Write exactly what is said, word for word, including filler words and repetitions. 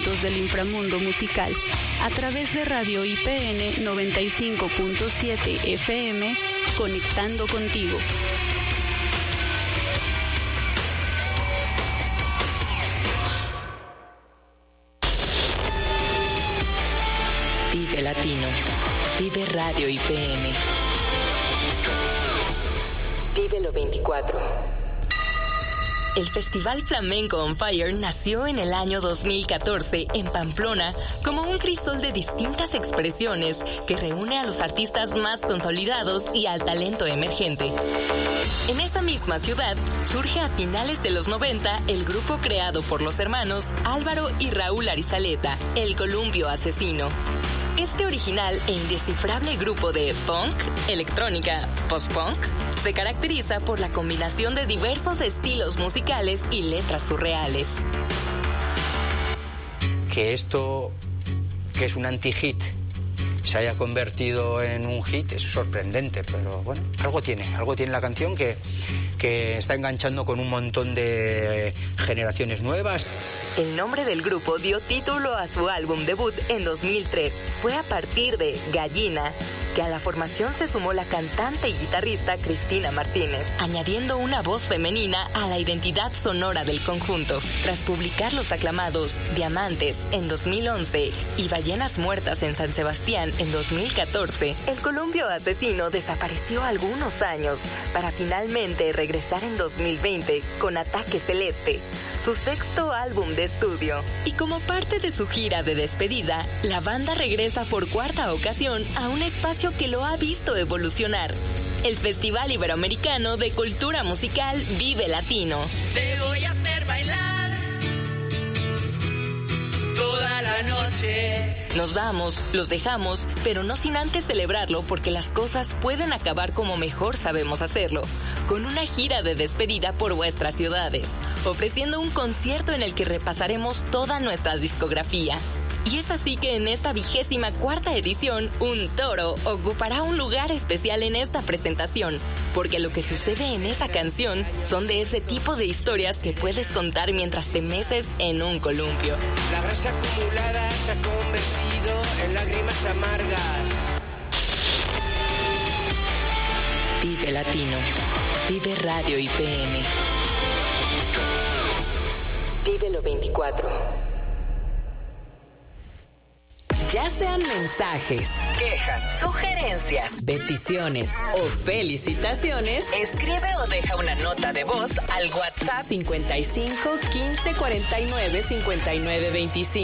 puntos del inframundo musical a través de Radio I P N noventa y cinco punto siete F M, conectando contigo. Vive Latino. Vive Radio I P N. Vívelo veinticuatro. El Festival Flamenco on Fire nació en el año dos mil catorce en Pamplona como un crisol de distintas expresiones que reúne a los artistas más consolidados y al talento emergente. En esa misma ciudad surge a finales de los noventa el grupo creado por los hermanos Álvaro y Raúl Arizaleta, El Columpio Asesino. Este original e indescifrable grupo de funk, electrónica, post-punk, se caracteriza por la combinación de diversos estilos musicales y letras surreales. Que esto, que es un anti-hit, se haya convertido en un hit es sorprendente, pero bueno, algo tiene, algo tiene la canción que, que está enganchando con un montón de generaciones nuevas. El nombre del grupo dio título a su álbum debut en dos mil tres. Fue a partir de Gallina que a la formación se sumó la cantante y guitarrista Cristina Martínez, añadiendo una voz femenina a la identidad sonora del conjunto. Tras publicar los aclamados Diamantes en dos mil once y Ballenas Muertas en San Sebastián en dos mil catorce, El Columpio Asesino desapareció algunos años para finalmente regresar en dos mil veinte con Ataque Celeste, su sexto álbum de estudio. Y como parte de su gira de despedida, la banda regresa por cuarta ocasión a un espacio que lo ha visto evolucionar: el Festival Iberoamericano de Cultura Musical Vive Latino. Te voy a hacer bailar toda la noche. Nos vamos, los dejamos, pero no sin antes celebrarlo, porque las cosas pueden acabar como mejor sabemos hacerlo, con una gira de despedida por vuestras ciudades, ofreciendo un concierto en el que repasaremos toda nuestra discografía. Y es así que en esta vigésima cuarta edición, un toro ocupará un lugar especial en esta presentación, porque lo que sucede en esa canción son de ese tipo de historias que puedes contar mientras te meces en un columpio. La grasa acumulada se ha convertido en lágrimas amargas. Vive Latino. Vive Radio I P N. Vívelo veinticuatro. Ya sean mensajes, quejas, sugerencias, peticiones o felicitaciones, escribe o deja una nota de voz al WhatsApp cincuenta y cinco, quince, cuarenta y nueve, cincuenta y nueve, veinticinco.